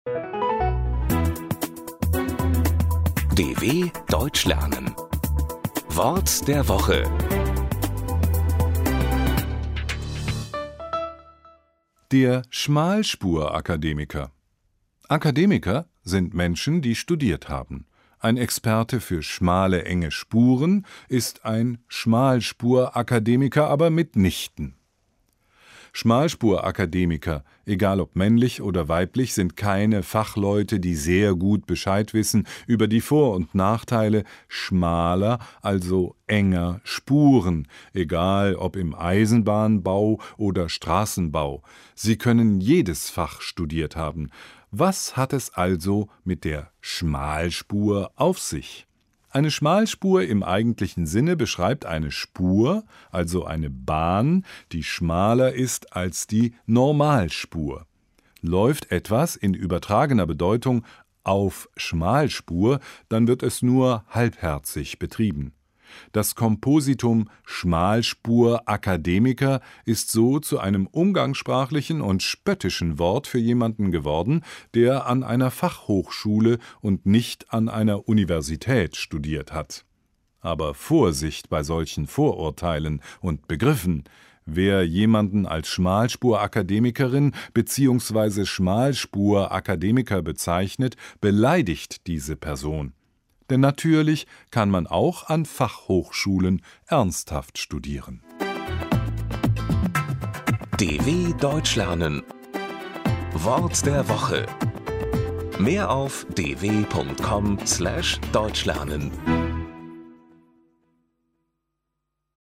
DW Deutsch lernen. Wort der Woche. Der Schmalspurakademiker. Akademiker sind Menschen, die studiert haben. Ein Experte für schmale, enge Spuren ist ein Schmalspurakademiker, aber mitnichten. Schmalspurakademiker, egal ob männlich oder weiblich, sind keine Fachleute, die sehr gut Bescheid wissen über die Vor- und Nachteile schmaler, also enger Spuren, egal ob im Eisenbahnbau oder Straßenbau. Sie können jedes Fach studiert haben. Was hat es also mit der Schmalspur auf sich? Eine Schmalspur im eigentlichen Sinne beschreibt eine Spur, also eine Bahn, die schmaler ist als die Normalspur. Läuft etwas in übertragener Bedeutung auf Schmalspur, dann wird es nur halbherzig betrieben. Das Kompositum Schmalspurakademiker ist so zu einem umgangssprachlichen und spöttischen Wort für jemanden geworden, der an einer Fachhochschule und nicht an einer Universität studiert hat. Aber Vorsicht bei solchen Vorurteilen und Begriffen. Wer jemanden als Schmalspurakademikerin bzw. Schmalspurakademiker bezeichnet, beleidigt diese Person. Denn natürlich kann man auch an Fachhochschulen ernsthaft studieren. DW Deutsch lernen. Wort der Woche. Mehr auf dw.com/deutschlernen.